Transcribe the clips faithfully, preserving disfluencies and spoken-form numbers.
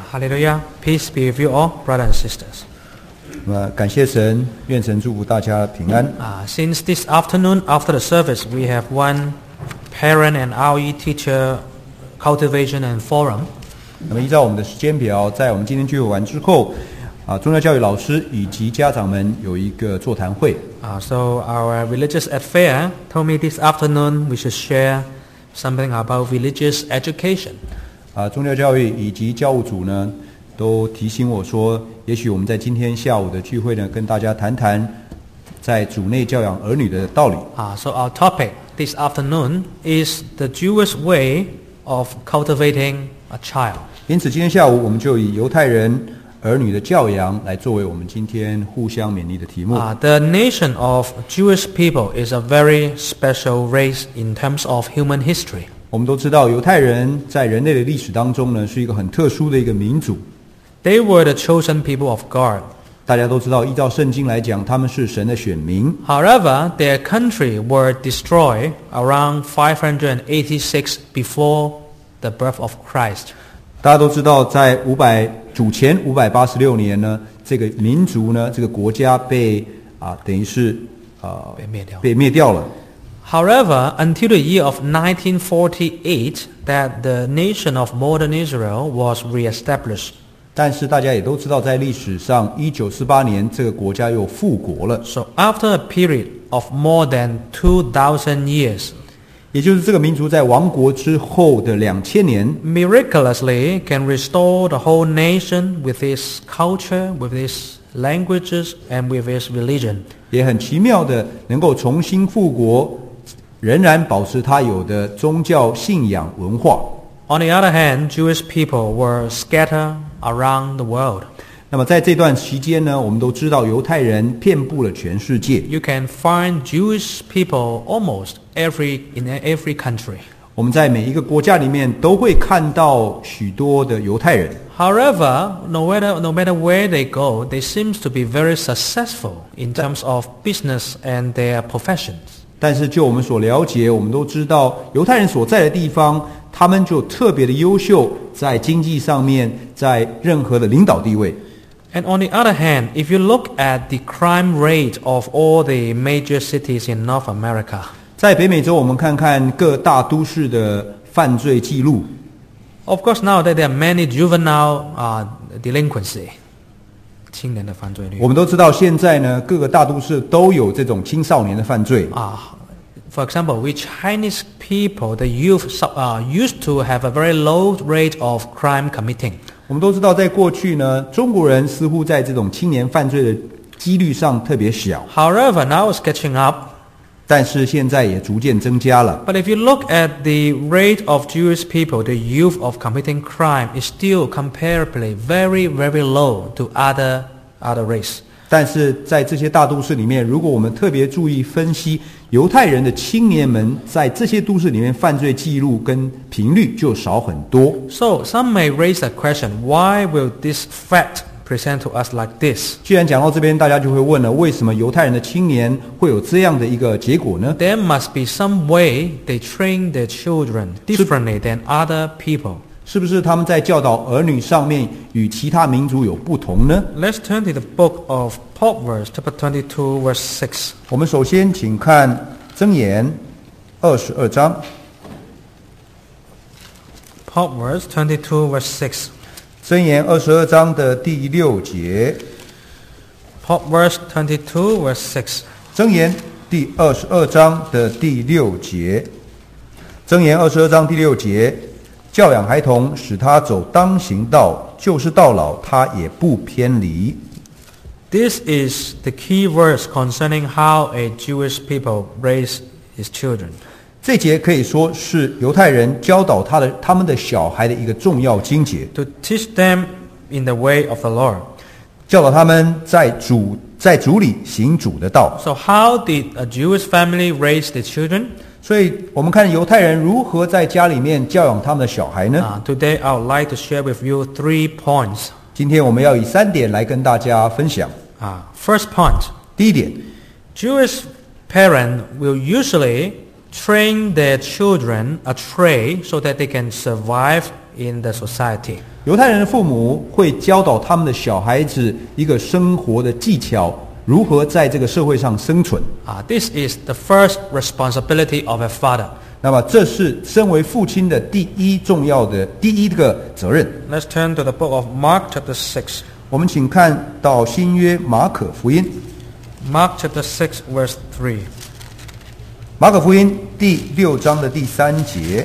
Hallelujah. Peace be with you all, brothers and sisters. 那么感谢神，愿神祝福大家平安。 Uh, since this afternoon, after the service, we have one parent and R E teacher cultivation and forum. 那么依照我们的时间表，在我们今天聚会完之后，啊，宗教教育老师以及家长们有一个座谈会。 Uh, so our religious affair told me this afternoon we should share something about religious education. 啊，宗教教育以及教务组呢，都提醒我说，也许我们在今天下午的聚会呢，跟大家谈谈在主内教养儿女的道理。 Uh, so our topic this afternoon is the Jewish way of cultivating a child. 因此，今天下午我们就以犹太人儿女的教养来作为我们今天互相勉励的题目。 Uh, the nation of Jewish people is a very special race in terms of human history. 我们都知道，犹太人在人类的历史当中呢，是一个很特殊的一个民族。 They were the chosen people of God. 大家都知道，依照圣经来讲，他们是神的选民。 However, their country were destroyed around five hundred eighty-six before the birth of Christ. 大家都知道，在五百主前五百八十六年呢，这个民族呢，这个国家被啊，等于是啊被灭掉。 被灭掉了。 However, until the year of nineteen forty-eight, that the nation of modern Israel was reestablished. 但是大家也都知道，在历史上，一九四八年这个国家又复国了。 So after a period of more than two thousand years, 也就是这个民族在亡国之后的两千年， miraculously can restore the whole nation with its culture, with its languages, and with its religion. 也很奇妙的能够重新复国，仍然保持它有的宗教信仰文化。 On the other hand, Jewish people were scattered around the world. 那么在这段期间呢，我们都知道犹太人遍布了全世界。 You can find Jewish people almost every in every country. 我们在每一个国家里面都会看到许多的犹太人。 However, no matter no matter where they go, they seem to be very successful in terms of business and their professions. 但是就我们所了解，我们都知道犹太人所在的地方，他们就特别的优秀，在经济上面，在任何的领导地位。 And on the other hand, if you look at the crime rate of all the major cities in North America, 在北美洲，我们看看各大都市的犯罪记录。 of course now that there are many juvenile uh, delinquency. 青年的犯罪率。 我们都知道，现在呢，各个大都市都有这种青少年的犯罪。 Uh, for example, we Chinese people, the youth uh, used to have a very low rate of crime committing. 我们都知道，在过去呢，中国人似乎在这种青年犯罪的几率上特别小。 However, now it's catching up. 但是现在也逐渐增加了。 But if you look at the rate of Jewish people, the youth of committing crime is still comparably very, very low to other other race. 但是在这些大都市里面，如果我们特别注意分析犹太人的青年们在这些都市里面犯罪记录跟频率就少很多。 So some may raise the question, why will this fact present to us like this? 既然讲到这边，大家就会问了，为什么犹太人的青年会有这样的一个结果呢？ There must be some way they train their children differently than other people. 是不是他们在教导儿女上面与其他民族有不同呢？ Let's turn to the book of Proverbs, chapter twenty-two, verse six. 我们首先请看箴言二十二章。 Proverbs twenty-two, verse six. 箴言二十二章的第六节。 Proverbs twenty-two, verse six. 箴言第二十二章的第六节。箴言二十二章第六节。教养孩童，使他走当行道，就是到老，他也不偏离。 This is the key verse concerning how a Jewish people raise his children. 这节可以说是犹太人教导他的他们的小孩的一个重要经节， To teach them in the way of the Lord. 教导他们在主在主里行主的道。 So how did a Jewish family raise their children? 所以我们看犹太人如何在家里面教养他们的小孩呢？ Uh, today I would like to share with you three points. 今天我们要以三点来跟大家分享。 Uh, first point, 第一点， Jewish parents will usually train their children a trade so that they can survive in the society. 犹太人的父母会教导他们的小孩子一个生活的技巧，如何在这个社会上生存。 Uh, this is the first responsibility of a father. 那么这是身为父亲的第一重要的第一个责任。 Let's turn to the book of Mark chapter six. 我们请看到新约马可福音， Mark chapter six verse three. 马可福音第六章的第三节。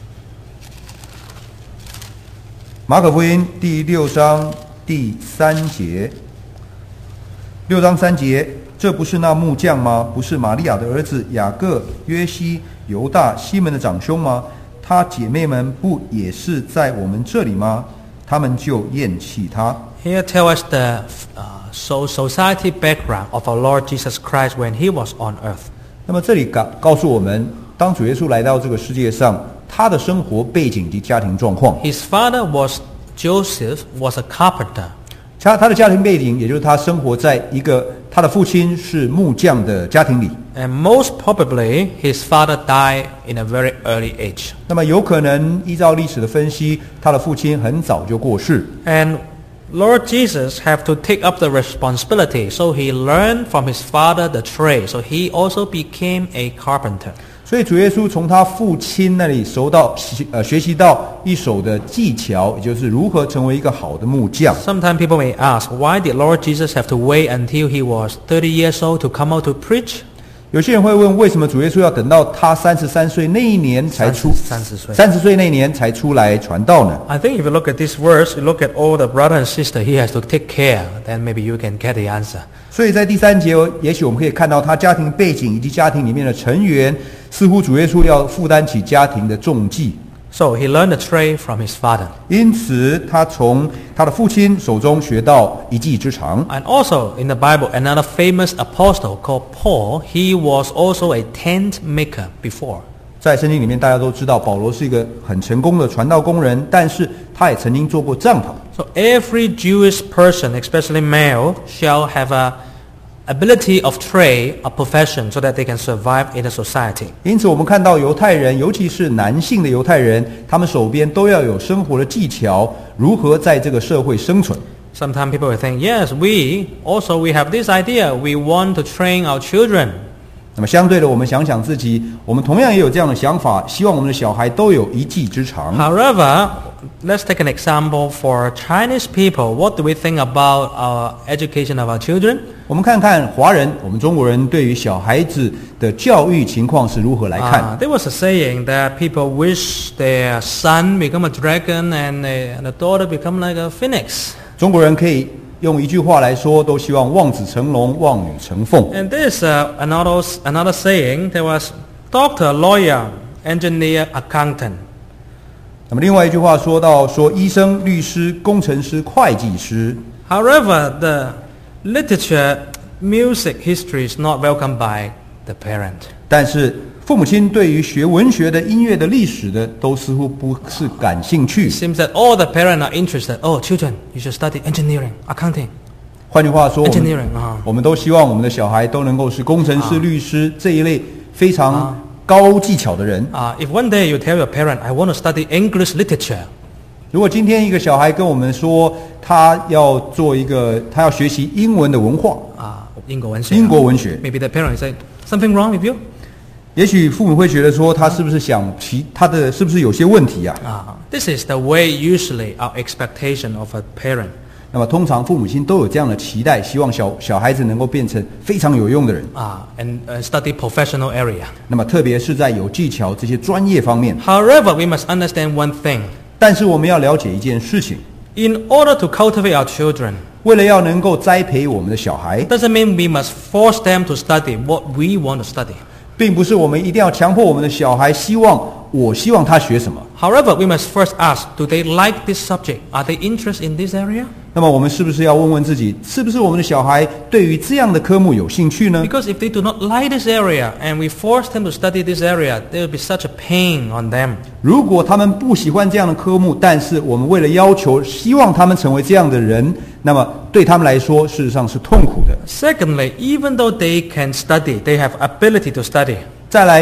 马可福音第六章第三节，六章三节，这不是那木匠吗？不是玛利亚的儿子雅各、约西、犹大、西门的长兄吗？他姐妹们不也是在我们这里吗？他们就厌弃他。 Here tell us the uh, so society background of our Lord Jesus Christ when he was on earth. 那么这里告告诉我们，当主耶稣来到这个世界上，他的生活背景及家庭状况。 His father was Joseph, was a carpenter. 他他的家庭背景，也就是他生活在一个他的父亲是木匠的家庭里。 And most probably, his father died in a very early age. 那么有可能依照历史的分析，他的父亲很早就过世。 And Lord Jesus have to take up the responsibility. So he learned from his father the trade. So he also became a carpenter. 所以主耶稣从他父亲那里收到呃学习到一手的技巧，也就是如何成为一个好的木匠。 Sometimes people may ask, why did Lord Jesus have to wait until he was thirty years old to come out to preach? 有些人会问，为什么主耶稣要等到他三十三岁那一年才出三十岁三十岁那一年才出来传道呢？ I think if you look at this verse, you look at all the brother and sister he has to take care, then maybe you can get the answer. 所以在第三节，也许我们可以看到他家庭背景以及家庭里面的成员，似乎主耶稣要负担起家庭的重祭。 So he learned the trade from his father. 因此，他从他的父亲手中学到一技之长。 And also in the Bible, another famous apostle called Paul, he was also a tent maker before. 在圣经里面，大家都知道保罗是一个很成功的传道工人，但是他也曾经做过帐篷。 So every Jewish person, especially male, shall have a ability of trade, a profession, so that they can survive in the society. 因此，我们看到犹太人，尤其是男性的犹太人，他们手边都要有生活的技巧，如何在这个社会生存。 Sometimes people will think, yes, we also we have this idea. We want to train our children. 那么相对的，我们想想自己，我们同样也有这样的想法，希望我们的小孩都有一技之长。 However, let's take an example for Chinese people. What do we think about our education of our children? 我们看看华人，我们中国人对于小孩子的教育情况是如何来看。 Uh, there was a saying that people wish their son become a dragon and the, and the daughter become like a phoenix. 中国人可以用一句话来说，都希望望子成龙，望女成凤。 And there's uh, another another saying. There was doctor, lawyer, engineer, accountant. 那么另外一句话说到说医生、律师、工程师、会计师。 However, the literature, music, history is not welcomed by the parent. 但是父母亲对于学文学的、音乐的、历史的，都似乎不是感兴趣。 It seems that all the parents are interested. Oh, children, you should study engineering, accounting. 换句话说，我 Engineering 们啊我们都希望我们的小孩都能够是工程师、 啊律师这一类非常高技巧的人。 Uh, if one day you tell your parent, I want to study English literature, 如果今天一个小孩跟我们说，他要做一个，他要学习英文的文化， uh, 英国文学， 英国文学， maybe the parent will say, something wrong with you? 也许父母会觉得说，他是不是想其他的是不是有些问题啊？ Uh, this is the way usually our expectation of a parent. 那么通常父母亲都有这样的期待，希望小小孩子能够变成非常有用的人。 Uh, and uh, study professional area. 那么特别是在有技巧这些专业方面。 However, we must understand one thing. 但是我们要了解一件事情， In order to cultivate our children, 为了要能够栽培我们的小孩， doesn't mean we must force them to study what we want to study. 并不是我们一定要强迫我们的小孩，希望我希望他学什么。 However, we must first ask, do they like this subject? Are they interested in this area? 那么我们是不是要问问自己，是不是我们的小孩对于这样的科目有兴趣呢？ Because if they do not like this area and we force them to study this area, there will be such a pain on them. 如果他们不喜欢这样的科目，但是我们为了要求希望他们成为这样的人，那么对他们来说事实上是痛苦的。 Secondly, even though they can study, they have ability to study, 再来，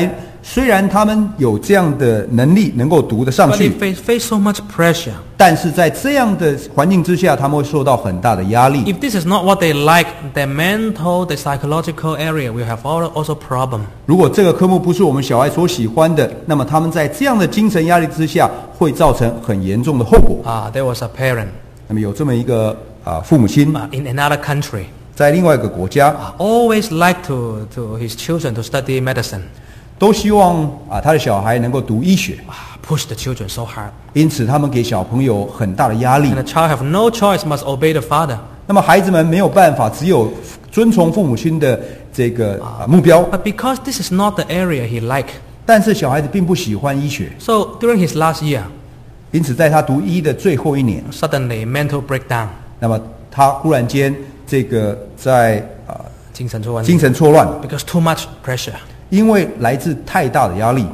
虽然他们有这样的能力能够读得上 but 去 they， face, face so much pressure. 但是在这样的环境之下，他们会受到很大的压力。 If this is not what they like, their mental, the psychological area will have al- also problem. 如果这个科目不是我们小孩所喜欢的，那么他们在这样的精神压力之下，会造成很严重的后果。 Ah, there was a parent 那么有这么一个啊父母亲， uh, in another country 在另外一个国家， uh, always like to, to his children to study medicine. 都希望啊他的小孩能够读医学， Uh, push the children so hard. 因此他们给小朋友很大的压力 And。the child have no choice, must obey the father. 那么孩子们没有办法，只有遵从父母亲的这个啊目标。 But because this is not the area he like, 但是小孩子并不喜欢医学， so during his last year, 因此在他读医的最后一年， suddenly mental breakdown, 那么他忽然间这个在啊精神错乱精神错乱， because too much pressure, 因为来自太大的压力，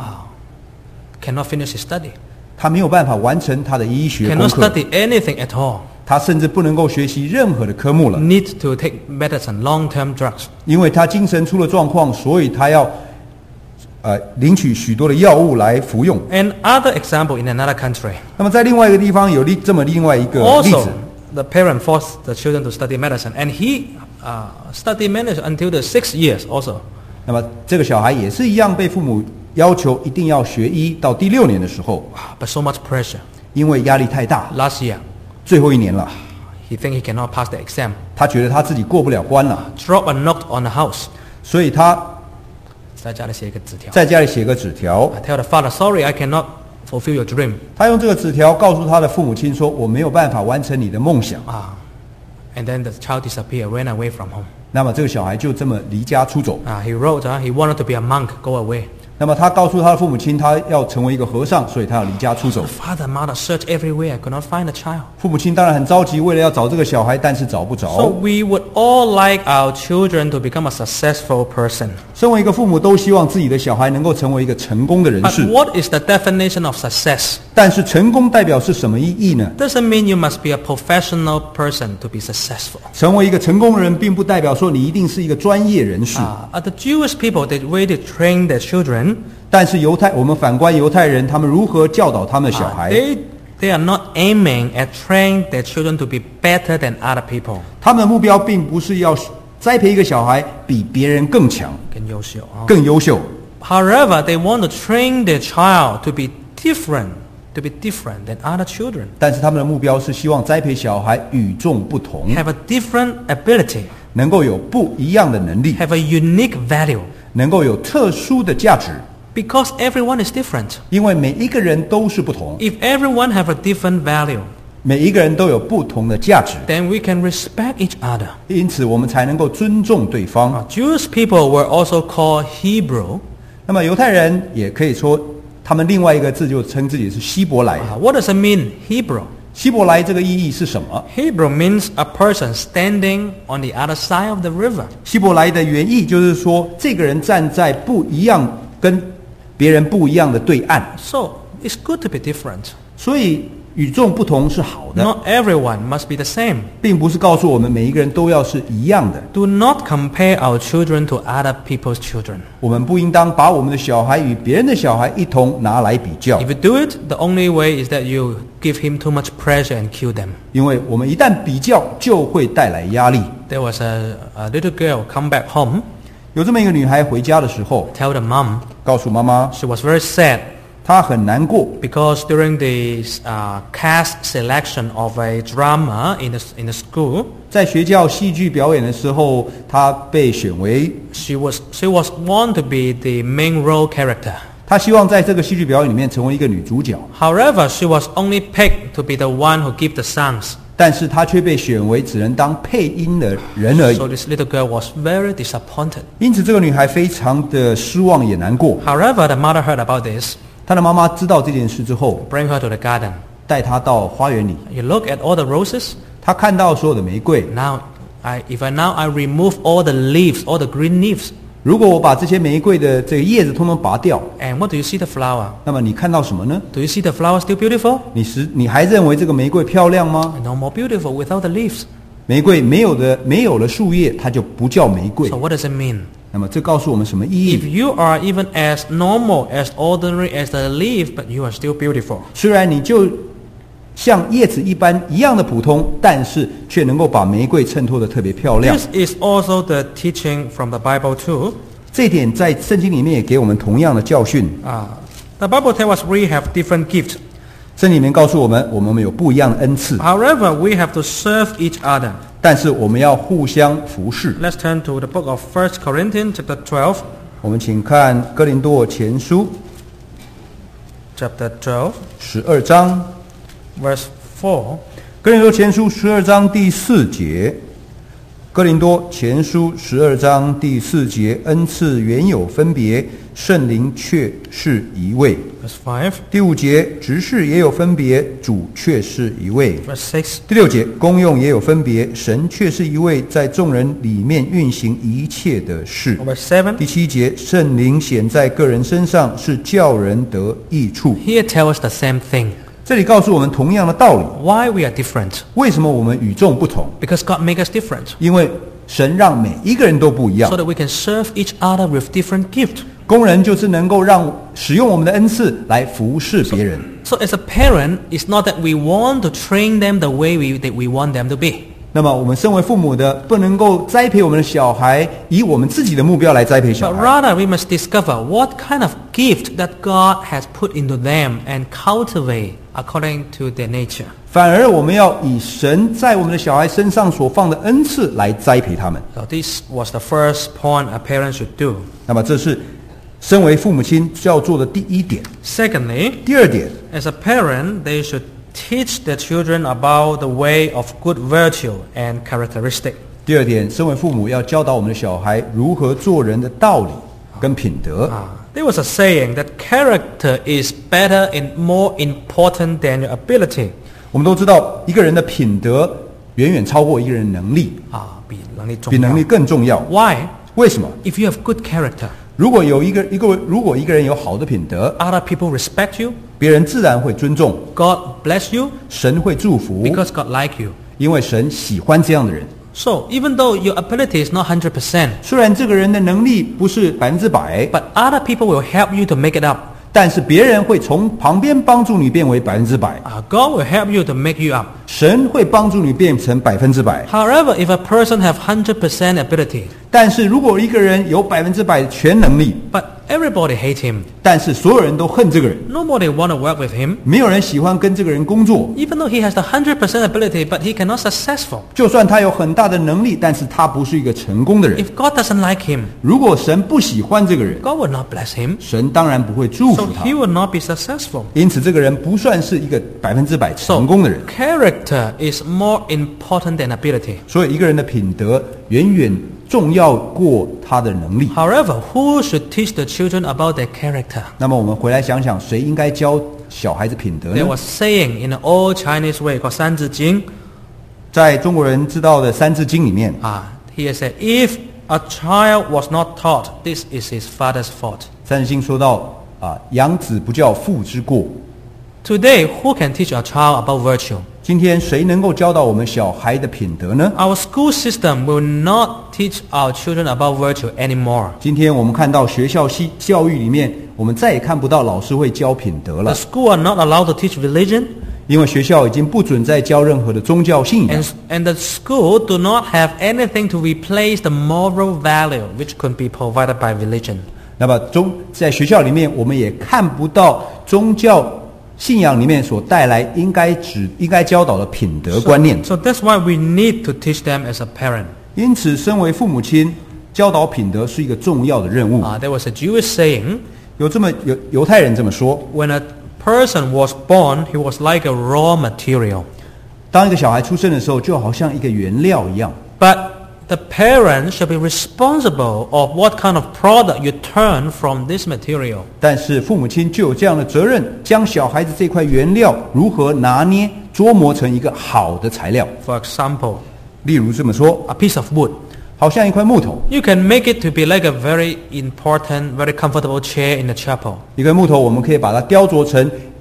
cannot finish his study, 他没有办法完成他的医学功 cannot 课， study anything at all, 他甚至不能够学习任何的科目了， need to take medicine, long-term drugs. 因为他精神出了状况，所以他要呃领取许多的药物来服用。 And other example in another country, 那么在另外一个地方有另这么另外一个例 also 子， the parent forced the children to study medicine, and he uh, studied medicine until the six years also. 那么这个小孩也是一样被父母要求一定要学医，到第六年的时候， But so much pressure. 因为压力太大， Last year, 最后一年了， he think he cannot pass the exam. 他觉得他自己过不了关了， Drop a note on the house. 所以他在家里写一个纸条。 在家里写个纸条， I tell the father, sorry, I cannot fulfill your dream. 他用这个纸条告诉他的父母亲说：“我没有办法完成你的梦想。 Ah, and then the child disappeared, ran away from home. ” 那么这个小孩就这么离家出走。 Ah, he wrote, uh, he wanted to be a monk, go away. 那么他告诉他的父母亲，他要成为一个和尚，所以他要离家出走 The。father and mother searched everywhere, could not find the child. 父母亲当然很着急，为了要找这个小孩，但是找不 So 着。 we would all like our children to become a successful person. 身为一个父母，都希望自己的小孩能够成为一个成功的人 But 士。 what is the definition of success? 但是成功代表是什么意义呢？ Doesn't mean you must be a professional person to be successful. 成为一个成功人，并不代表说你一定是一个专业人士。 Uh, uh, the Jewish people, the way they train their children, 但是犹太，我们反观犹太人，他们如何教导他们的小 uh, 孩？ they they are not aiming at training their children to be better than other people. 他们的目标并不是要栽培一个小孩比别人更强、 更优秀啊。 更优秀。 However, they want to train their child to be different, to be different than other children, 但是他们的目标是希望栽培小孩与众不同， have a different ability, 能够有不一样的能力， have a unique value, 能够有特殊的价值。 because everyone is different. 因为每一个人都是不同， If everyone have a different value, 每一个人都有不同的价值， then we can respect each other. 因此我们才能够尊重对方。 Uh, Jewish people were also called Hebrew. 那么犹太人也可以说，他们另外一个字就称自己是希伯来。 Uh, what does it mean, Hebrew? 希伯来这个意义是什么？ Hebrew means a person standing on the other side of the river. 希伯来的原意就是说，这个人站在不一样、跟别人不一样的对岸， So it's good to be different. 所以与众不同是好的， Not everyone must be the same. 并不是告诉我们每一个人都要是一样的。 Do not compare our children to other people's children. 我们不应当把我们的小孩与别人的小孩一同拿来比较， If you do it, the only way is that you give him too much pressure and kill them. 因为我们一旦比较，就会带来压力。 There was a, a little girl come back home, 有这么一个女孩回家的时候， tell the mom 告诉妈妈， she was very sad 她很难过， because during the uh, cast selection of a drama in the, in the school, 在学校戏剧表演的时候，她被选为， she was, she was want to be the main role character. 她希望在这个戏剧表演里面成为一个女主角， However, she was only picked to be the one who give the songs. 但是她却被选为只能当配音的人而已 So。this little girl was very disappointed. 因此，这个女孩非常的失望也难过。 However, the mother heard about this, 她的妈妈知道这件事之后， bring her to the garden. 带她到花园里， You look at all the roses. 她看到所有的玫瑰。 Now, I, if I now I remove all the leaves, all the green leaves, 如果我把这些玫瑰的这个叶子通通拔掉， and what do you see the flower? 那么你看到什么呢？ Do you see the flower still beautiful? 你是你还认为这个玫瑰漂亮吗？ No more beautiful without the leaves. 玫瑰没有的没有了树叶，它就不叫玫瑰 So。what does it mean? 那么这告诉我们什么意 If 义？ you are even as normal, as ordinary as the leaf, but you are still beautiful. 虽然你就像叶子一般一样的普通，但是却能够把玫瑰衬托得特别漂亮。 This is also the teaching from the Bible too. 这一点在圣经里面也给我们同样的教训。 Uh, the Bible tells us we have different gifts. 圣经里面告诉我们，我们有不一样的恩赐， However, we have to serve each other. 但是我们要互相服侍。 Let's turn to the book of First Corinthians chapter twelve. 我们请看哥林多前书 Chapter twelve, 十二章， verse four. 哥林多前书十二章第四节。哥林多前书十二章第四节，恩赐原有分别，圣灵却是一位。 Verse five, 第五节，执事也有分别，主却是一位。 verse six, 第六节，功用也有分别，神却是一位，在众人里面运行一切的事。 verse seven. 第七节，圣灵显在个人身上，是叫人得益处。 Here tells us the same thing. 这里告诉我们同样的道理。 Why we are different? 为什么我们与众不同？ Because God made us different, 因为神让每一个人都不一样 so。that we can serve each other with different gifts. 工人就是能够让使用我们的恩赐来服侍别人。 So as a parent, it's not that we want to train them the way we, that we want them to be. 那么我们身为父母的，不能够栽培我们的小孩，以我们自己的目标来栽培小 But 孩， rather, we must discover what kind of gift that God has put into them and cultivate according to their nature. 反而我们要以神在我们的小孩身上所放的恩赐来栽培他们。 So this was the first point a parent should do. 那么这是身为父母亲就要做的第一点。 Secondly, 第二点， as a parent, they should teach their children about the way of good virtue and characteristic. 第二点，身为父母要教导我们的小孩如何做人的道理跟品德。 Ah, there was a saying that character is better and more important than your ability. 我们都知道，一个人的品德远远超过一个人的能力， Ah, 比能力重要。 比能力更重要。 Why? 为什么？ If you have good character, 如果有一个一个如果一个人有好的品德， other people respect you, 别人自然会尊重， God bless you 神会祝福， because God like you. 因为神喜欢这样的人。 So even though your ability is not one hundred percent, 虽然这个人的能力不是百分之百， but other people will help you to make it up. 但是别人会从旁边帮助你变为百分之百， Uh, God will help you to make you up. 神会帮助你变成百分之百。 However, if a person have one hundred percent ability, 但是如果一个人有百分之百的全能力， but everybody hate him, 但是所有人都恨这个人， nobody want to work with him, 没有人喜欢跟这个人工作， even though he has the one hundred percent ability, but he cannot successful. 就算他有很大的能力，但是他不是一个成功的人。 If God doesn't like him, 如果神不喜欢这个人， God will not bless him, 神当然不会祝 so 福他 he。will not be successful. 因此，这个人不算是一个百分之百 So 成功的人。 character is more important than ability. 所以，一个人的品德远远重要过他的能力。 However, who should teach the children about their character? 那么，我们回来想想，谁应该教小孩子品德 There 呢？ was saying in the old Chinese way called 三字经. 在中国人知道的《三字经》里面， Ah, he said, if a child was not taught, this is his father's fault. 《三字经》说到啊，养子不教，父之过。 Today, who can teach a child about virtue? 今天谁能够教导我们小孩的品德呢？ Our school system will not teach our children about virtue anymore. 今天我们看到学校系教育里面，我们再也看不到老师会教品德 The 了， school are not allowed to teach religion, 因为学校已经不准再教任何的宗教信仰 and, and the school do not have anything to replace the moral value which could be provided by religion. 那么中在学校里面，我们也看不到宗教信仰里面所带来应该指应该教导的品德观念。 So that's why we need to teach them as a parent. 因此，身为父母亲，教导品德是一个重要的任务。 Uh, there was a Jewish saying, 有这么犹犹太人这么说： when a person was born, he was like a raw material. 当一个小孩出生的时候，就好像一个原料一样。 But the parent should be responsible of what kind of product you turn from this material. 但是父母亲就有这样的责任，将小孩子这块原料如何拿捏、琢磨成一个好的材料。 For example, 例如这么说， a piece of wood. 好像一块木头， You can make it to be like a very important, very comfortable chair in the chapel. 一块木头我们可以把它雕琢成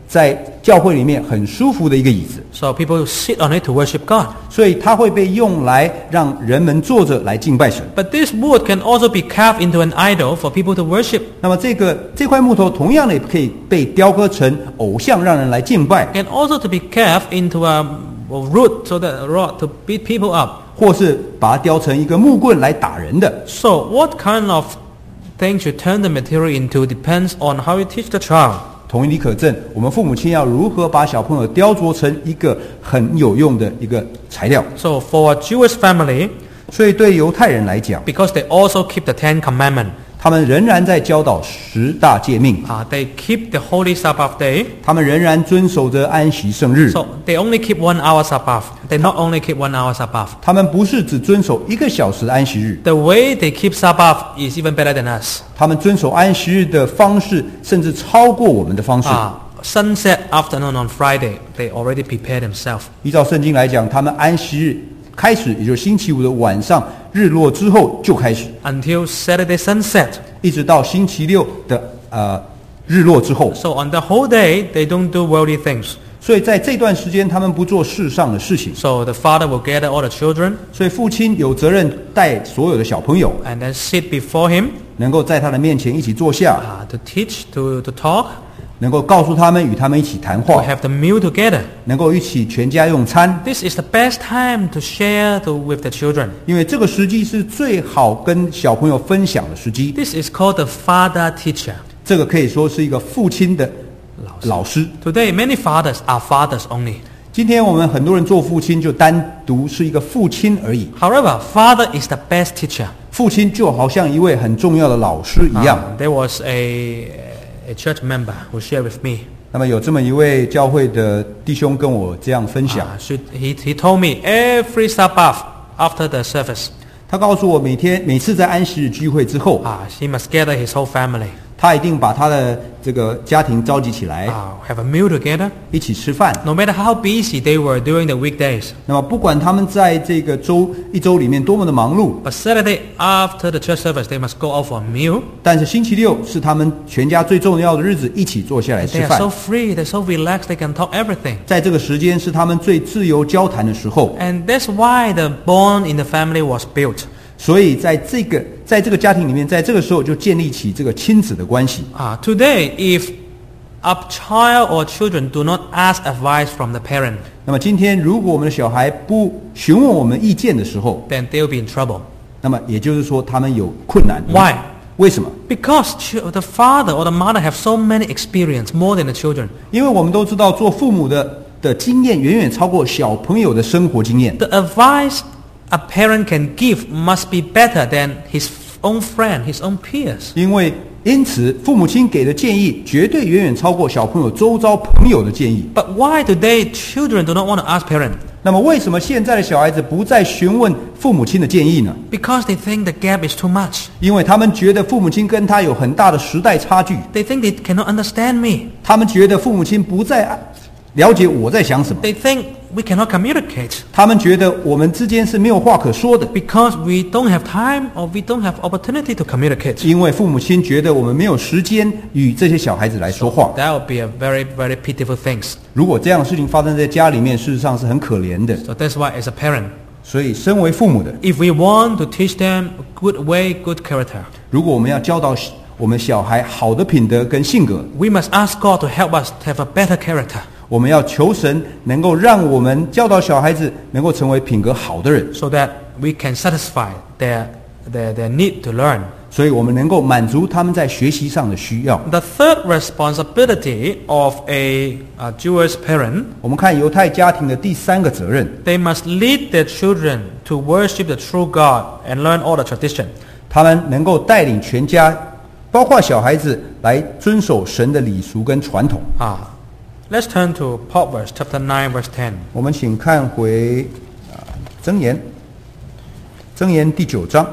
在教会里面很舒服的一个椅子， So people sit on it to worship God. 所以它会被用来让人们坐着来敬拜神。 But this wood can also be carved into an idol for people to worship. 那么这个这块木头同样的也可以被雕刻成偶像，让人来敬拜， And also to be carved into a root, so that a rod to beat people up. 或是把它雕成一个木棍来打人的。 So what kind of things you turn the material into depends on how you teach the child. 同理可证，我们父母亲要如何把小朋友雕琢成一个很有用的一个材料。 So for a Jewish family, 所以对犹太人来讲， because they also keep the Ten Commandments, 他们仍然在教导十大诫命， uh, they keep the holy Sabbath day. 他们仍然遵守着安息圣日。 So they only keep one hour Sabbath. They not only keep one hour Sabbath. 他们不是只遵守一个小时的安息日， The way they keep Sabbath is even better than us. 他们遵守安息日的方式，甚至超过我们的方式。 Uh, sunset afternoon on Friday, they already prepare themselves. 依照圣经来讲，他们安息日开始，也就是星期五的晚上日落之后就开始， Until Saturday sunset. 一直到星期六的呃日落之后。 So on the whole day, they don't do worldly things. 所以在这段时间，他们不做世上的事情。 So the father will gather all the children 所以父亲有责任带所有的小朋友， and then sit before him 能够在他的面前一起坐下， uh, to teach, to, to talk, 能够告诉他们，与他们一起谈 to 话， have the meal together. 能够一起全家用餐。 This is the best time to share to, with the children. 因为这个时机是最好跟小朋友分享的时机。 This is called the father teacher. 这个可以说是一个父亲的老师。 Today, many fathers are fathers only. 今天我们很多人做父亲就单独是一个父亲而已， However, father is the best teacher. 父亲就好像一位很重要的老师一样。 Uh, there was a, a church member who shared with me. 那么有这么一位教会的弟兄跟我这样分享， Uh, she, he, he told me every Sabbath after the service, 他告诉我每天每次在安息日聚会之后， uh, he must gather his whole family, 他一定把他的这个家庭召集起来， uh, have a meal together. 一起吃饭。 No matter how busy they were during the weekdays, 那么不管他们在这个周一周里面多么的忙碌， but Saturday after the church service, they must go out for a meal. 但是星期六是他们全家最重要的日子，一起坐下来 They 吃 are 饭 so。free, they're so relaxed, they can talk everything. 在这个时间是他们最自由交谈的时候， And that's why the bond in the family was built. 所以在这个在这个家庭里面，在这个时候就建立起这个亲子的关系。 Uh, today, if a child or children do not ask advice from the parent, 那么今天如果我们的小孩不询问我们意见的时候， then they'll be in trouble. 那么也就是说他们有困难。 Why? 为什么？ Because ch- the father or the mother have so many experience, more than the children. 因为我们都知道，做父母的的经验远远超过小朋友的生活经验。 The advice a parent can give must be better than his own friend, his own peers. 因为因此，父母亲给的建议绝对远远超过小朋友周遭朋友的建议。 But why today children do not want to ask parents? 那么，为什么现在的小孩子不再询问父母亲的建议呢？ Because they think the gap is too much. 因为他们觉得父母亲跟他有很大的时代差距， They think they cannot understand me. 他们觉得父母亲不再了解我在想什么， They think we cannot communicate 他们觉得我们之间是没有话可说的， because we don't have time or we don't have opportunity to communicate. 因为父母亲觉得我们没有时间与这些小孩子来说话。 That would be a very, very pitiful thing. 如果这样的事情发生在家里面，事实上是很可怜的。 So that's why as a parent, 所以，身为父母的， if we want to teach them good way, good character, 如果我们要教导我们小孩好的品德跟性格， we must ask God to help us to have a better character. 我们要求神能够让我们教导小孩子能够成为品格好的人， So that we can satisfy their, their, their need to learn. 所以我们能够满足他们在学习上的需要。 The third responsibility of a, a Jewish parent, 我们看犹太家庭的第三个责任， they must lead their children to worship the true God and learn all the tradition. 他们能够带领全家，包括小孩子，来遵守神的礼俗跟传统。 Ah, let's turn to Proverbs chapter nine, verse ten. 我们请看回啊箴言，箴言第九章，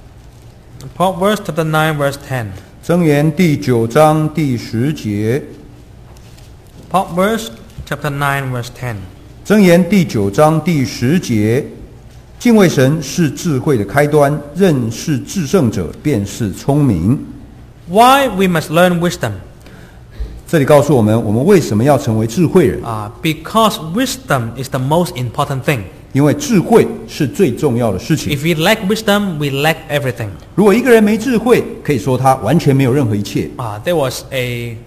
Proverbs chapter nine, verse ten. 箴言第九章第十节， Proverbs chapter nine, verse ten. 箴言第九章第十节，敬畏神是智慧的开端，认识至圣者便是聪明。 Why we must learn wisdom? 这里告诉我们，我们为什么要成为智慧人？ Uh, because wisdom is the most important thing. 因为智慧是最重要的事情。 If we lack wisdom, we lack everything. 如果一个人没智慧，可以说他完全没有任何一切。 Uh, there was a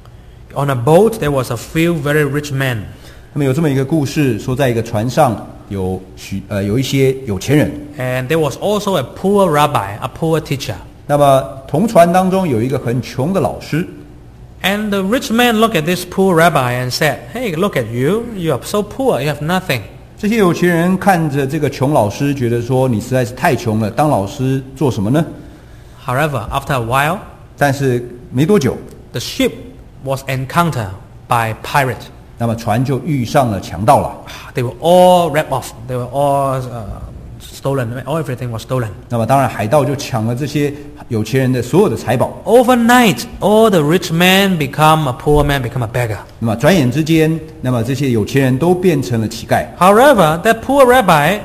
on a boat. There was a few very rich men. 那么有这么一个故事，说在一个船上有许呃有一些有钱人， And there was also a poor rabbi, a poor teacher. 那么同船当中有一个很穷的老师。 And the rich man looked at this poor rabbi and said, "Hey, look at you. You are so poor. You have nothing." 这些有钱人看着这个穷老师，觉得说你实在是太穷了，当老师做什么呢？ However, after a while, 但是没多久， the ship was encountered by pirate. 那么船就遇上了强盗了。 They were all ripped off. They were all uh, stolen. All everything was stolen. 那么当然，海盗就抢了这些有钱人的所有的财宝。 Overnight, all the rich men become a poor man, become a beggar. 那么转眼之间，那么这些有钱人都变成了乞丐。 However, that poor rabbi,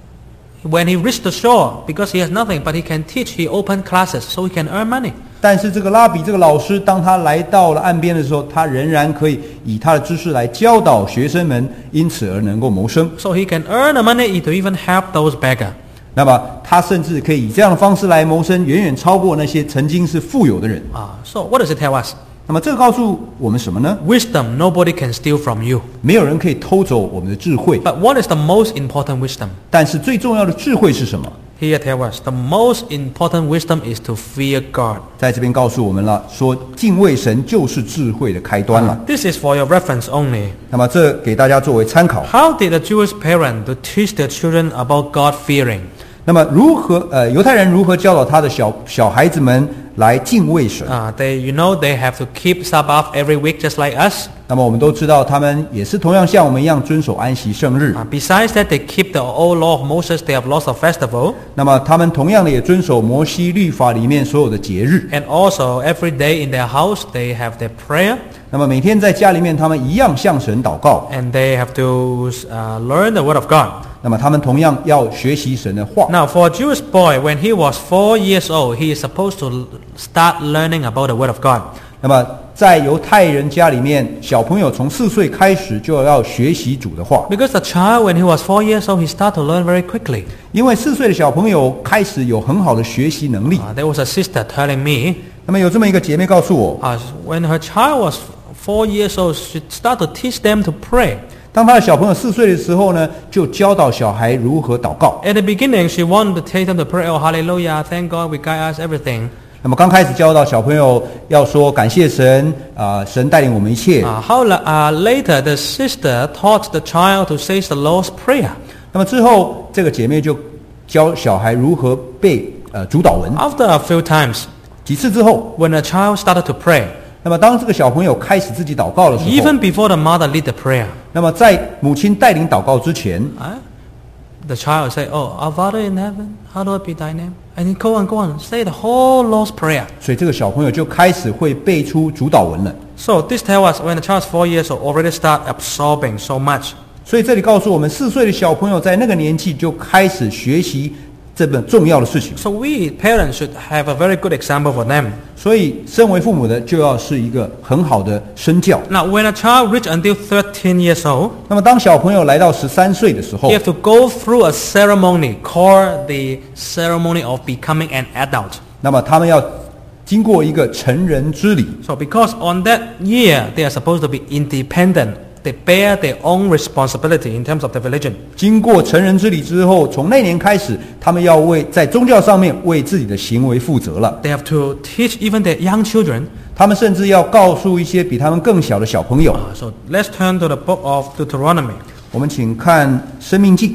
when he reached the shore, because he has nothing, but he can teach, he opened classes so he can earn money. 但是这个拉比这个老师，当他来到了岸边的时候，他仍然可以以他的知识来教导学生们，因此而能够谋生。 So he can earn the money to even help those beggars. 那么他甚至可以以这样的方式来谋生，远远超过那些曾经是富有的人。 Uh, so what does it tell us? 那么这个告诉我们什么呢？ Wisdom, nobody can steal from you. 没有人可以偷走我们的智慧， But what is the most important wisdom? 但是最重要的智慧是什么？ Here tell us, the most important wisdom is to fear God. 在这边告诉我们了，说敬畏神就是智慧的开端了。 This is for your reference only. 那么这给大家作为参考。 How did the Jewish parent to teach their children about God fearing? 那么如何呃犹太人如何教导他的小小孩子们来敬畏神？ Uh, they, you know, they have to keep Sabbath every week just like us. 那么我们都知道，他们也是同样像我们一样遵守安息圣日。 Uh, besides that, they keep the old law of Moses. They have lots of festival. 那么他们同样的也遵守摩西律法里面所有的节日。 And also, every day in their house, they have their prayer. 那么每天在家里面，他们一样向神祷告。 And they have to uh, learn the Word of God. 那么他们同样要学习神的话。 Now, for a Jewish boy, when he was four years old, he is supposed to start learning about the Word of God. 那么在犹太人家里面，小朋友从四岁开始就要学习主的话， Because the child, when he was four years old, he started to learn very quickly. 因为四岁的小朋友开始有很好的学习能力。 Uh, there was a sister telling me, 那么有这么一个姐妹告诉我， uh, when her child was four years old, she started to teach them to pray. 当她的小朋友四岁的时候呢，就教导小孩如何祷告。 At the beginning, she wanted to take them to pray. Oh, hallelujah! Thank God, we guide us everything. 那么刚开始教导小朋友要说感谢神啊、神带领我们一切。 Uh, how la- uh, later, the sister taught the child to say the Lord's prayer. 那么之后，这个姐妹就教小孩如何背呃主祷文。 After a few times, 几次之后， when the child started to pray, 那么当这个小朋友开始自己祷告的时候， even before the mother lead the prayer, 那么在母亲带领祷告之前， uh, the child say, "Oh, our Father in heaven, hallowed be thy name." And he go on, go on, say the whole Lord's prayer. 所以这个小朋友就开始会背出主祷文了。 So this tells us when the child is four years old, already start absorbing so much. 所以这里告诉我们，四岁的小朋友在那个年纪就开始学习这本重要的事情。 So we parents should have a very good example for them. 所以，身为父母的就要是一个很好的身教。 Now, when a child reach until thirteen years old, 那么，当小朋友来到十三岁的时候 he， have to go through a ceremony called the ceremony of becoming an adult. 那么他们要经过一个成人之礼。 So because on that year they are supposed to be independent, they bear their own responsibility in terms of their religion. 经过成人之礼之后，从那年开始，他们要为在宗教上面为自己的行为负责了。 They have to teach even their young children. 他们甚至要告诉一些比他们更小的小朋友。 Uh, So let's turn to the book of Deuteronomy. 我们请看《生命记》，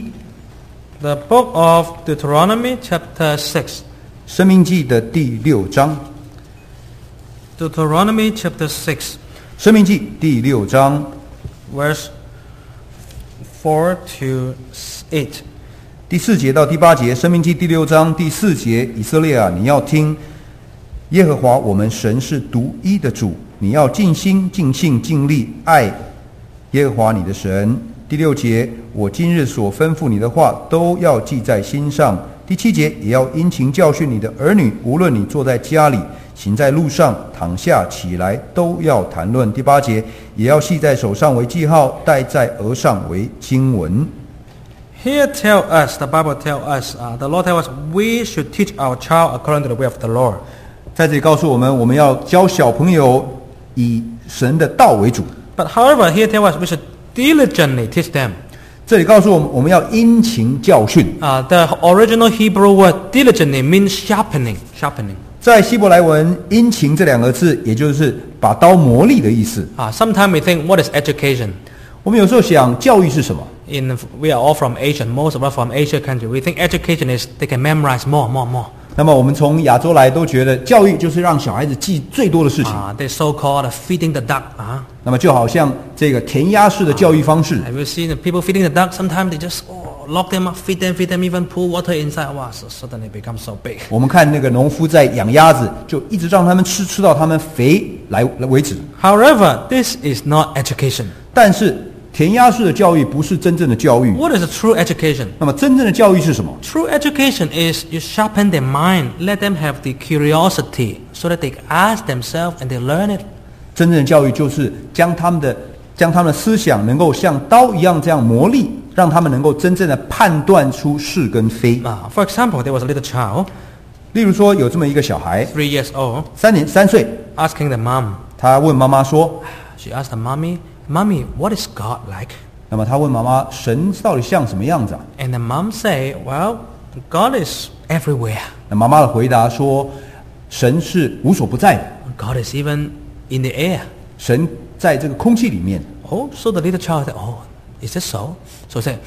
The book of Deuteronomy, chapter six. 《生命记》的第六章，《 Deuteronomy, chapter six, 生命记》第六章 verse four to eight. 第四节到第八节，《生命记》第六章第四节，以色列啊，你要听，耶和华我们神是独一的主，你要尽心、尽性、尽力爱耶和华你的神。第六节，我今日所吩咐你的话，都要记在心上， 第七节，也要殷勤教训你的儿女，无论你坐在家里，行在路上，躺下起来，都要谈论。第八节，也要系在手上为记号，戴在额上为经文。 Here tell us, the Bible tell us, uh, the Lord tell us, we should teach our child according to the way of the Lord. 在这里告诉我们，我们要教小朋友以神的道为主。 But however, here tell us, we should diligently teach them. 这里告诉我们，我们要殷勤教训。 Uh, the original Hebrew word diligently means sharpening, sharpening. 在希伯来文，殷勤这两个字，也就是把刀磨利的意思。 Uh, sometimes we think, what is education? 我们有时候想，教育是什么？ In, we are all from Asia. Most of us from Asia country. We think education is they can memorize more, more, more. 那么我们从亚洲来，都觉得教育就是让小孩子记最多的事情。 Uh, they so-called feeding the duck. Uh. 那么就好像这个填鸭式的教育方式。 Have you seen the people feeding the duck? Sometimes they just oh, lock them up, feed them, feed them, even pour water inside. Wow, so suddenly they become so big. 我们看那个农夫在养鸭子，就一直让他们吃，吃到他们肥来为止。 However, this is not education. 但是填鸭式的教育不是真正的教育。 What is a true education? 那么真正的教育是什么？ True education is you sharpen their mind, let them have the curiosity, so that they ask themselves and they learn it. 真正的教育就是将他们的将他们的思想能够像刀一样这样磨砺，让他们能够真正的判断出是跟非。 Uh, for example, there was a little child, 例如说，有这么一个小孩， three years old, 三年三岁， asking the mom. 他问妈妈说， She asked the mommy, "Mommy, what is God like?" 那么他问妈妈，神到底像什么样子啊？ And the mom say, "Well, God is everywhere. 那妈妈的回答说，神是无所不在的， God is even in the air." 神在这个空气里面。 Oh, so the little child said, "Oh, is it so?" So he said,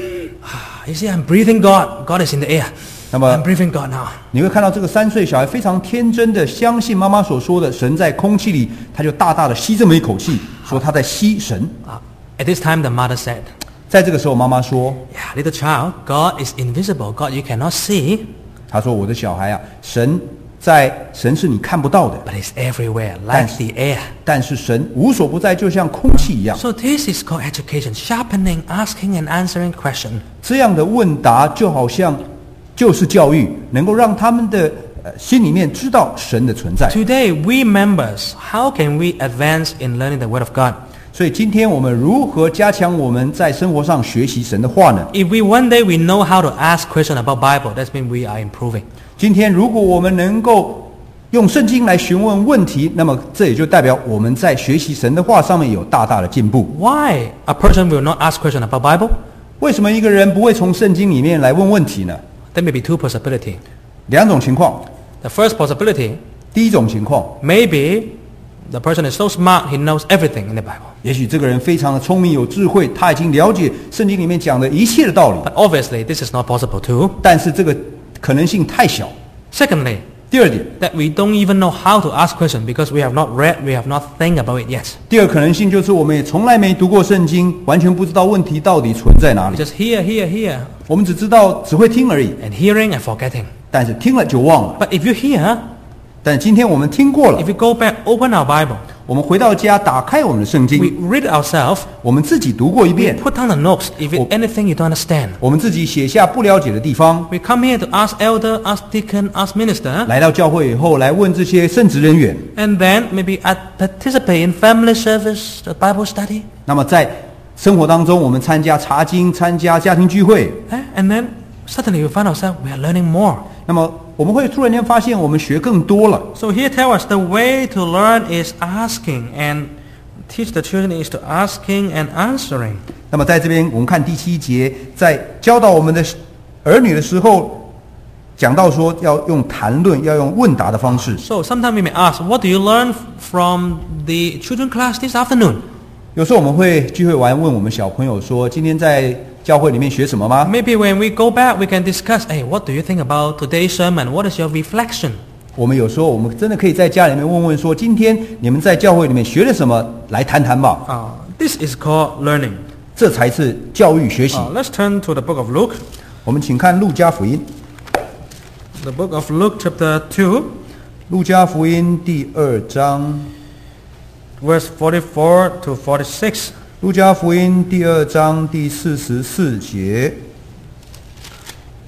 "Ah, you see, I'm breathing God. God is in the air. 那么 I'm breathing God now." 你会看到这个三岁小孩非常天真的相信妈妈所说的神在空气里，他就大大的吸这么一口气，说他在吸神。 Uh, at this time, the mother said, 在这个时候，妈妈说， "Yeah, little child, God is invisible. God you cannot see, 他说我的小孩啊，神在神是你看不到的， but He's everywhere, like the air." 但是神无所不在，就像空气一样。 So this is called education, sharpening, asking and answering question. 这样的问答就好像就是教育，能够让他们的呃心里面知道神的存在。 Today, we members, how can we advance in learning the Word of God? 所以今天我们如何加强我们在生活上学习神的话呢？ If we one day we know how to ask questions about Bible, that means we are improving. 今天如果我们能够用圣经来询问问题，那么这也就代表我们在学习神的话上面有大大的进步。 Why a person will not ask questions about Bible? 为什么一个人不会从圣经里面来问问题呢？ There may be two possibilities. 两种情况。 The first possibility, 第一种情况， maybe the person is so smart, he knows everything in the Bible. 也许这个人非常的聪明有智慧，他已经了解圣经里面讲的一切的道理， But obviously, this is not possible too. 但是这个可能性太小。 Secondly, 第二点， that we don't even know how to ask questions because we have not read, we have not think about it yet. 第二可能性就是我们也从来没读过圣经，完全不知道问题到底存在哪 We 里。 just hear, hear, hear, 我们只知道只会听而已， and hearing and forgetting. 但是听了就忘了。 But if you hear, 但今天我们听过了 if，we go back, open our Bible, 我们回到家打开我们的圣 we 经， read it ourselves, 我们自己读过一 we 遍， put down the notes. If it, Oh. anything you don't understand, 我们自己写下不了解的地方， we come here to ask elder, ask deacon, ask minister, 来到教会以后来问这些圣职人员。 and then maybe at, participate in family service, the Bible study, 那么在生活当中，我们参加查经、参加家庭聚会， eh? and then suddenly we find ourselves we are learning more. 那么我们会突然间发现我们学更多了。 So here tell us the way to learn is asking, and teach the children is to asking and answering. 那么在这边，我们看第七节，在教导我们的儿女的时候，讲到说要用谈论，要用问答的方式。 So sometimes we may ask, what do you learn from the children class this afternoon? 有时候我们会聚会完问我们小朋友说，今天在教会里面学什么吗？ Maybe when we go back, we can discuss, hey, what do you think about today's sermon? What is your reflection? 我们有时候我们真的可以在家里面问问说，今天你们在教会里面学了什么，来谈谈吧。 Uh, this is called learning. 这才是教育学习。 Uh, let's turn to the book of Luke. 我们请看路加福音， The book of Luke chapter two, 路加福音第二章， verse forty-four to forty-six. 路加福音第二章第四十四节。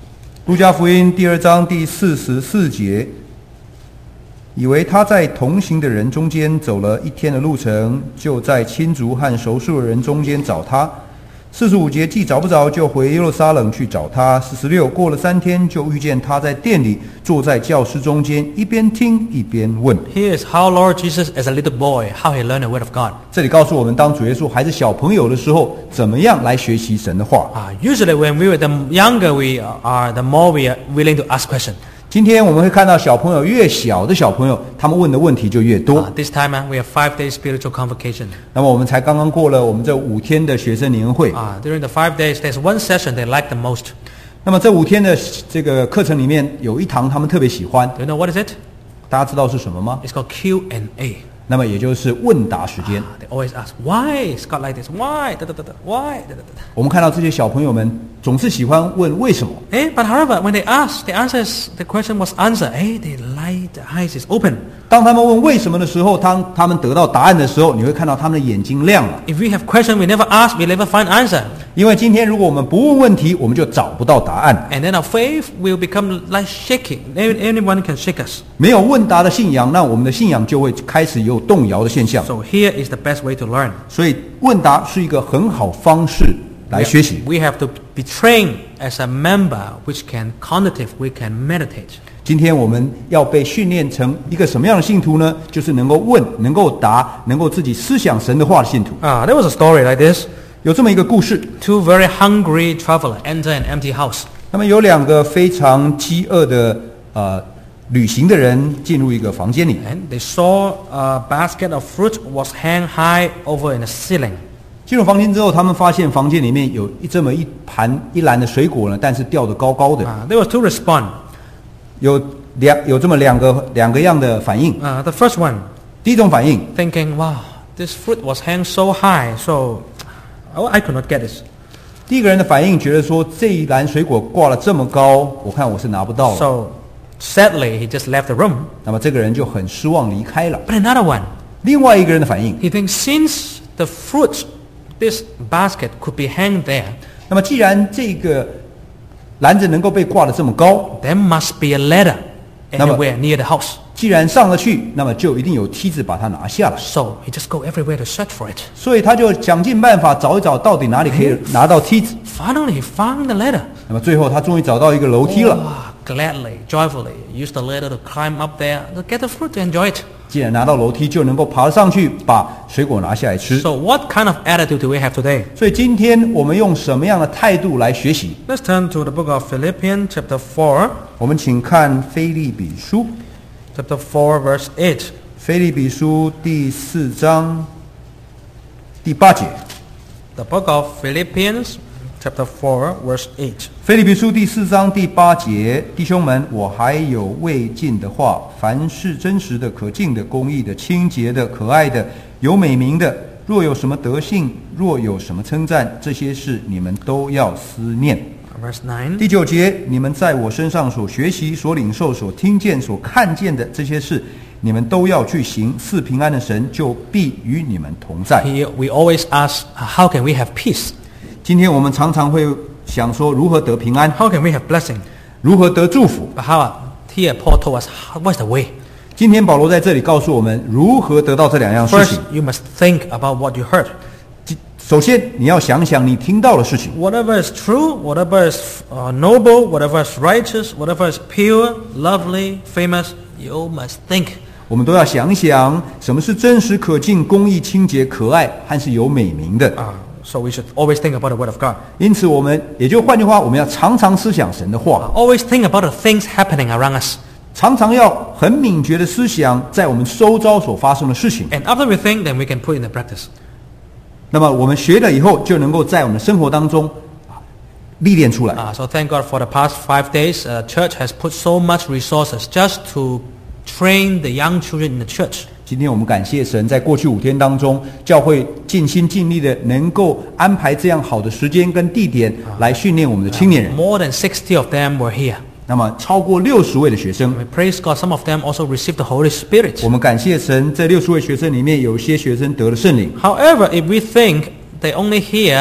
路加福音第二章第四十四节，以为他在同行的人中间走了一天的路程，就在亲族和熟识的人中间找他。四十五节，既找不着，就回耶路撒冷去找他。四十六，过了三天，就遇见他在店里，坐在教师中间，一边听一边问。 Here is how Lord Jesus, as a little boy, how he learned the word of God. 这里告诉我们，当主耶稣还是小朋友的时候，怎么样来学习神的话。 Uh, usually, when we were the younger we are, the more we are willing to ask questions. 今天我们会看到小朋友越小的小朋友，他们问的问题就越多。 Uh, this time uh, we have five days spiritual convocation. 那么我们才刚刚过了我们这五天的学生年会。 Uh, during the five days, there's one session they like the most. 那么这五天的这个课程里面，有一堂他们特别喜欢。 Do you know what is it? 大家知道是什么吗？ It's called Q and A. 那么也就是问答时间。 Uh, they always ask, why is God like this? Why? Da, da, da, da. Why? Da, da, da, da. 我们看到这些小朋友们总是喜欢问为什么。 Eh, but however, when they ask, the answers, the question was answered. Eh, they light, the eyes is open. 当他们问为什么的时候，当他们得到答案的时候，你会看到他们的眼睛亮了。 If we have questions we never ask, we never find answer. 因为今天如果我们不问问题，我们就找不到答案。 And then our faith will become like shaking. Anyone can shake us. 没有问答的信仰，那我们的信仰就会开始有动摇的现象。 So here is the best way to learn. 所以问答是一个很好方式来学习。 We have to be trained as a member which can contemplate, we can meditate. 今天我们要被训练成一个什么样的信徒呢？就是能够问、能够答、能够自己思想神的话的信徒。 Ah, there was a story like this. 有这么一个故事， Two very hungry travelers enter an empty house. 那么有两个非常饥饿的呃旅行的人进入一个房间里， And they saw a basket of fruit was hang high over in the ceiling. 进入房间之后，他们发现房间里面有一这么一盘一篮的水果呢，但是吊得高高的。 Uh, there were two respond. 有两有这么两个两个样的反应。 Uh, the first one, 第一种反应， thinking, wow, this fruit was hang so high, so oh, I could not get this. 第一个人的反应觉得说这一篮水果挂了这么高，我看我是拿不到了。 So sadly, he just left the room. 那么这个人就很失望离开了。 But another one, 另外一个人的反应， he thinks since the fruit, this basket could be hanged there, 那么既然这个篮子能够被挂得这么高， there must be a ladder 那么- anywhere near the house. 既然上了去，那么就一定有梯子把它拿下来。 So he just go everywhere to search for it. 所以他就想尽办法找一找，到底哪里可以拿到梯子。 Finally, he found the ladder. 那么最后他终于找到一个楼梯了。 Oh, gladly, joyfully, use the ladder to climb up there to get the fruit to enjoy it. 既然拿到楼梯，就能够爬上去把水果拿下来吃。 So what kind of attitude do we have today? 所以今天我们用什么样的态度来学习？ Let's turn to the book of Philippians chapter four. 我们请看腓立比书， Chapter four, verse eight. 腓立比书第四章第八节。 The book of Philippians chapter four, verse eight. 腓立比书第四章第八节，弟兄们，我还有未尽的话：凡是真实的、可敬的、公义的、清洁的、可爱的、有美名的，若有什么德性，若有什么称赞，这些事你们都要思念。 Verse nine. 第九节，你们在我身上所学习、所领受、所听见、所看见的这些事，你们都要去行，赐平安的神就必与你们同在。 Here we always ask, how can we have peace? 今天我们常常会想说，如何得平安， How can we have blessing? 如何得祝福。 But how? Here Paul told us, how- what's the way? 今天保罗在这里告诉我们如何得到这两样事 First, 情。 you must think about what you heard. 首先，你要想想你听到的事情。 Whatever is true, whatever is uh, noble, whatever is righteous, whatever is pure, lovely, famous, you must think. 我们都要想想什么是真实、可敬、公义、清洁、可爱，和是有美名的。 Uh, so we should always think about the Word of God. 因此，我们也就换句话，我们要常常思想神的话， Always think about the things happening around us. 常常要很敏觉的思想在我们周遭所发生的事情。 And after we think, then we can put it into practice. 那么我们学了以后，就能够在我们的生活当中历练出来。 Uh, so thank God for the past five days. Uh, church has put so much resources just to train the young children in the church. 今天我们感谢神，在过去五天当中，教会尽心尽力的能够安排这样好的时间跟地点来训练我们的青年人。 More than sixty of them were here. 那么超过六十位的学生， We praise God. Some of them also received the Holy Spirit. 我们感谢神，这六十位学生里面有一些学生得了圣灵。 However, if we think they only hear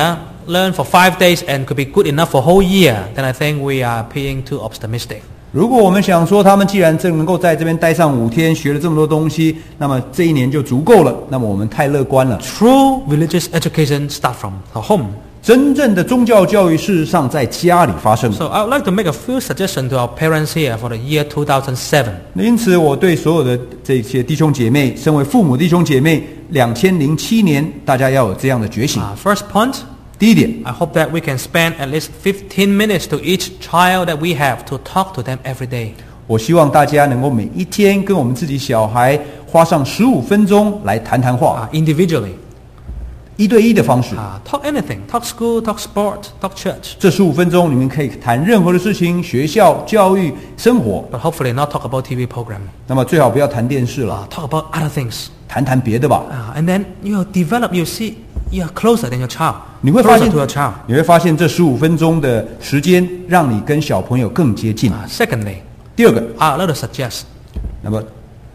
learn for five days and could be good enough for whole year, then I think we are being too optimistic. 如果我们想说他们既然正能够在这边待上五天，学了这么多东西，那么这一年就足够了，那么我们太乐观了。 True religious education starts from our home. 真正的宗教教育事实上在家里发生。 So I would like to make a few suggestions to our parents here for the year two thousand seven. 因此，我对所有的这些弟兄姐妹，身为父母弟兄姐妹，两千零七年大家要有这样的觉醒。 Uh, first point, 第一点， I hope that we can spend at least fifteen minutes to each child that we have to talk to them every day. 我希望大家能够每一天跟我们自己小孩花上十五分钟来谈谈话， Uh, individually. 一对一的方式。 Uh, talk anything. Talk school, talk sport, talk church. 这十五分钟，你们可以谈任何的事情，学校、教育、生活。 But hopefully not talk about T V program. 那么最好不要谈电视了， Uh, talk about other things. 谈谈别的吧。 Uh, and then you develop, you see, you are closer than your child. 你会发 Closer 现 to your child. 你会发现这十五分钟的时间，让你跟小朋友更接近。 Uh, secondly, 第二个， I would like to suggest, 那么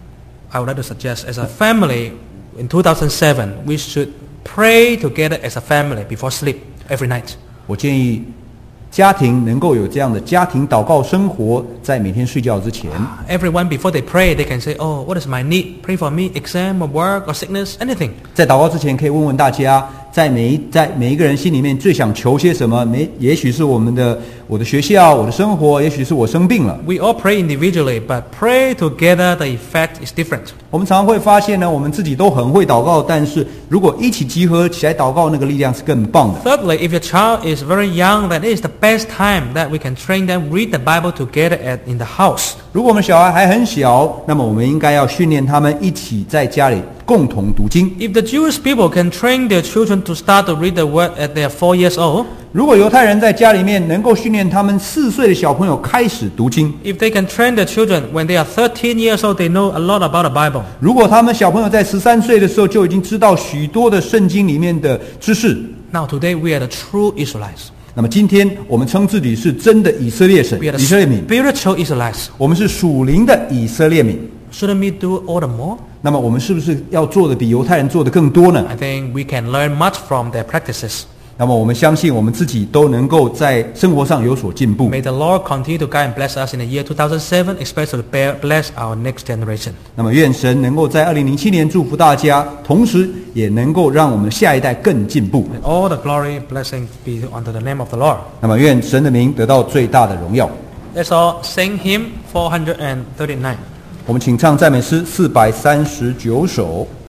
I would like to suggest as a family in two thousand seven, we should pray together as a family before sleep every night. 我建议家庭能够有这样的家庭祷告生活，在每天睡觉之前。 Uh, everyone before they pray, they can say, oh, what is my need? Pray for me, exam or work or sickness, anything. 在祷告之前，可以问问大家，在每一在每一个人心里面最想求些什么？没，也许是我们的我的学校，我的生活，也许是我生病了。 We all pray individually, but pray together, the effect is different. 我们常常会发现呢，我们自己都很会祷告，但是如果一起集合起来祷告，那个力量是更棒的。 Thirdly, if your child is very young, then it is the best time that we can train them read the Bible together at, in the house. 如果我们小孩还很小，那么我们应该要训练他们一起在家里共同读经。 If the Jewish people can train their children to start to read the word at their four years old, 如果犹太人在家里面能够训练他们四岁的小朋友开始读经， if they can train their children when they are thirteen years old, they know a lot about the Bible. 如果他们小朋友在十三岁的时候就已经知道许多的圣经里面的知识， Now today we are the true Israelites. 那么今天我们称自己是真的以色列省 We are 以色列民， the spiritual Israelites. 我们是属灵的以色列民。 Shouldn't we do all the more? 那么我们是不是要做的比犹太人做的更多呢？ I think we can learn much from their practices. 那么我们相信我们自己都能够在生活上有所进步。 May the Lord continue to guide and bless us in the year two thousand seven, especially to bless our next generation. 那么愿神能够在二零零七年祝福大家，同时也能够让我们下一代更进步。 May all the glory, blessing be unto the name of the Lord. 那么愿神的名得到最大的荣耀。 Let's all sing hymn four hundred thirty-nine. 我们请唱赞美诗四百三十九首。